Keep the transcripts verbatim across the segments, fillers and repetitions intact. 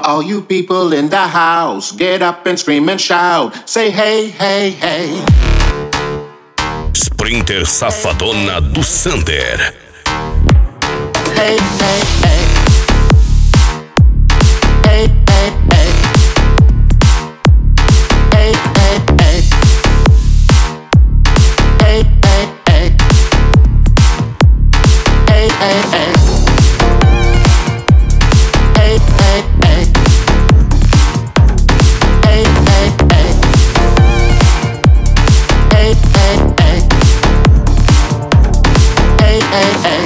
All you people in the house, get up and scream and shout. Say hey, hey, hey. Sprinter Safadona do Sander. Hey, hey, hey. Hey, hey, hey. Hey, hey, hey. Hey, hey, hey. Hey, hey, hey. Hey, hey, hey. Hey, hey, hey. Hey, hey, hey. Hey, hey, hey.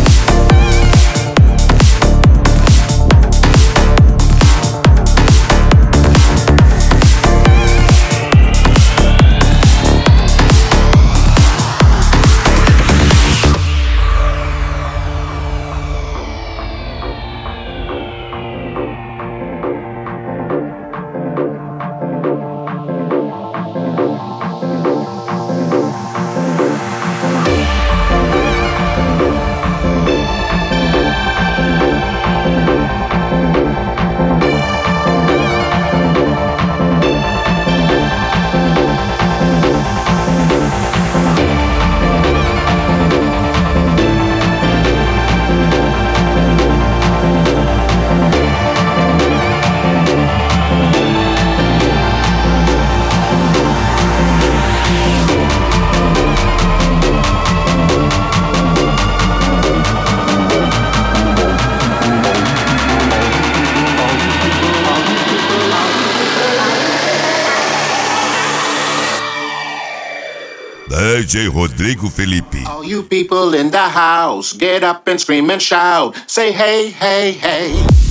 D J Rodrigo Felipe. All you people in the house, get up and scream and shout. Say hey, hey, hey.